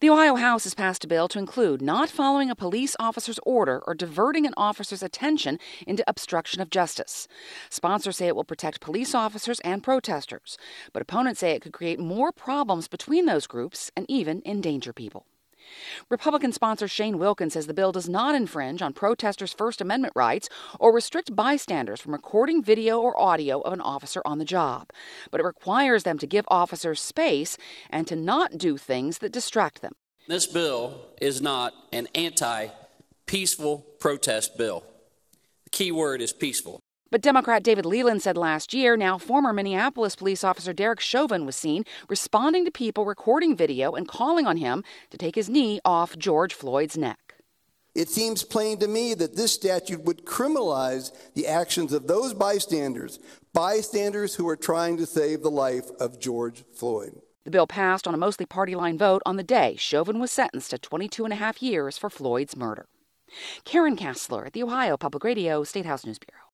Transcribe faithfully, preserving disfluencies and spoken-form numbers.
The Ohio House has passed a bill to include not following a police officer's order or diverting an officer's attention into obstruction of justice. Sponsors say it will protect police officers and protesters, but opponents say it could create more problems between those groups and even endanger people. Republican sponsor Shane Wilkins says the bill does not infringe on protesters' First Amendment rights or restrict bystanders from recording video or audio of an officer on the job, but it requires them to give officers space and to not do things that distract them. This bill is not an anti-peaceful protest bill. The key word is peaceful. But Democrat David Leland said last year, now former Minneapolis police officer Derek Chauvin was seen responding to people recording video and calling on him to take his knee off George Floyd's neck. It seems plain to me that this statute would criminalize the actions of those bystanders, bystanders who are trying to save the life of George Floyd. The bill passed on a mostly party-line vote on the day Chauvin was sentenced to twenty-two and a half years for Floyd's murder. Karen Kassler at the Ohio Public Radio State House News Bureau.